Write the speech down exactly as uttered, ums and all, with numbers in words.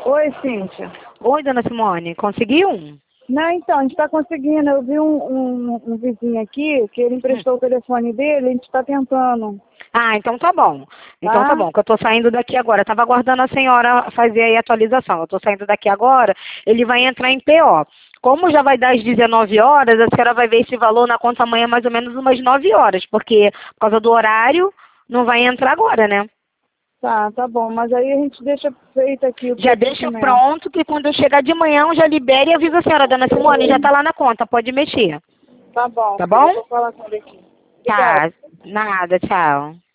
Oi, Cíntia. Oi, dona Simone, conseguiu? Não, então, a gente está conseguindo. Eu vi um, um, um vizinho aqui, que ele emprestou Hum. o telefone dele, a gente está tentando. Ah, então tá bom. Então tá Tá? bom, que eu tô saindo daqui agora. Eu tava aguardando a senhora fazer aí a atualização. Eu tô saindo daqui agora, ele vai entrar em P O. Como já vai dar às dezenove horas, a senhora vai ver esse valor na conta amanhã mais ou menos umas nove horas, porque por causa do horário não vai entrar agora, né? Tá, tá bom. Mas aí a gente deixa feito aqui o Já deixa procedimento. pronto que quando eu chegar de manhã eu já libere e aviso a senhora, dona Simone, já tá lá na conta, pode mexer. Tá bom, Tá filho. Eu bom? vou falar com ele aqui. Obrigada. Tá, nada, tchau.